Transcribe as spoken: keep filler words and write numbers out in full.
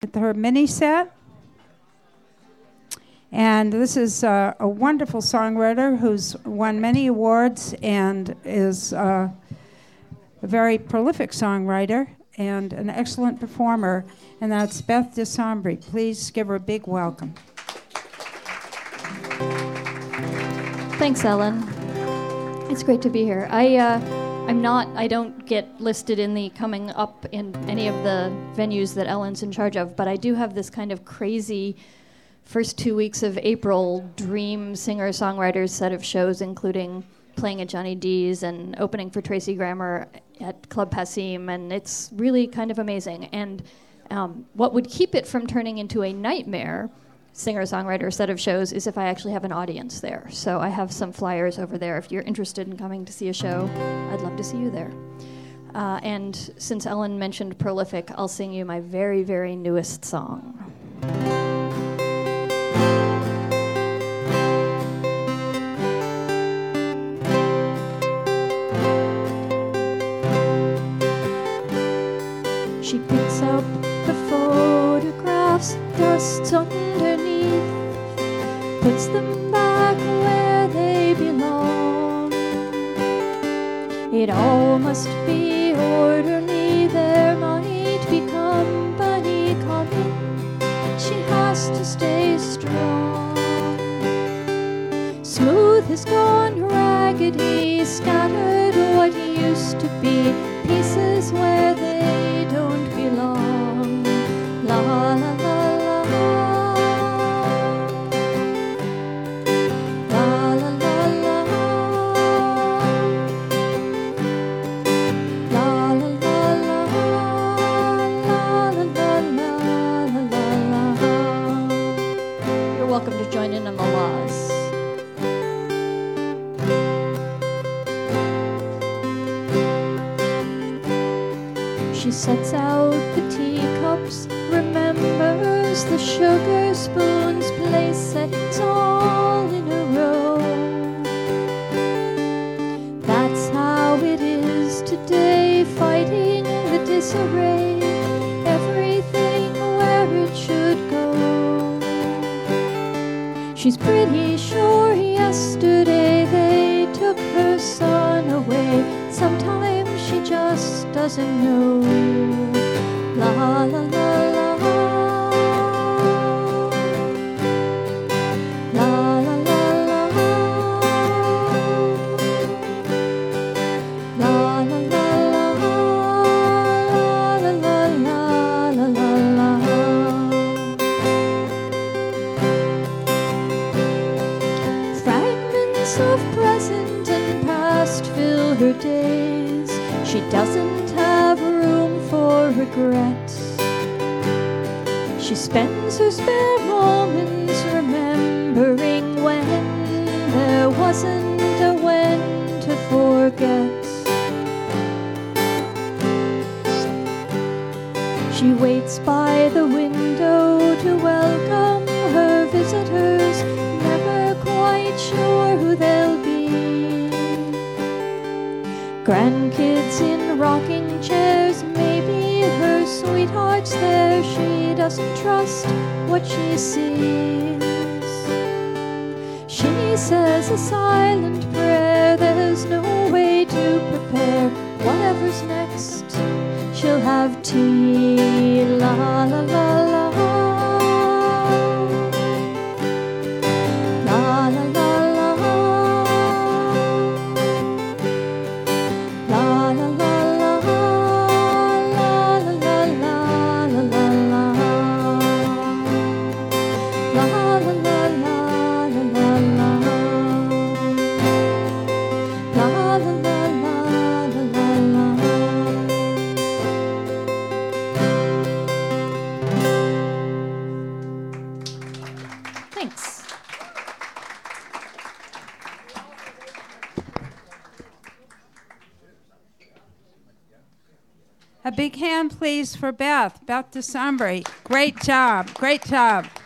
with her mini set. And this is uh, a wonderful songwriter who's won many awards and is uh, a very prolific songwriter and an excellent performer, and that's Beth DeSambri. Please give her a big welcome. Thanks, Ellen. It's great to be here. I, uh, I'm not, I don't get listed in the coming up in any of the venues that Ellen's in charge of, but I do have this kind of crazy first two weeks of April dream singer-songwriters set of shows, including playing at Johnny D's and opening for Tracy Grammer at Club Passim, and it's really kind of amazing. And um, what would keep it from turning into a nightmare singer-songwriter set of shows is if I actually have an audience there. So I have some flyers over there. If you're interested in coming to see a show, I'd love to see you there. Uh, and since Ellen mentioned prolific, I'll sing you my very, very newest song. She picks up the photographs, dusts underneath, puts them back where they belong. It all must be orderly, there might be company coming. She has to stay strong. Smooth has gone raggedy, scattered what used to be, pieces where they don't belong. La la la la. La la la la. La la la la. La la la la la. You're welcome to join in on the laws. She sets out the teacups, remembers the sugar spoons, place settings all in a row. That's how it is today, fighting the disarray, everything where it should go. She's pretty sure yesterday they took her son away. Sometimes she just doesn't know. La la la la. La la la la. La la la la. La la la la la la. Fragments of present and past fill her days. She doesn't have room for regrets. She spends her spare moments remembering when there wasn't a when to forget. She waits by the window to welcome her visitors, never quite sure who they'll be. Grandkids in rocking chairs, maybe her sweetheart's there. She doesn't trust what she sees. She says a silent prayer, there's no way to prepare. Whatever's next, she'll have tea. La la la la. La la la. A big hand, please, for Beth. Beth DeSambri. Great job. Great job.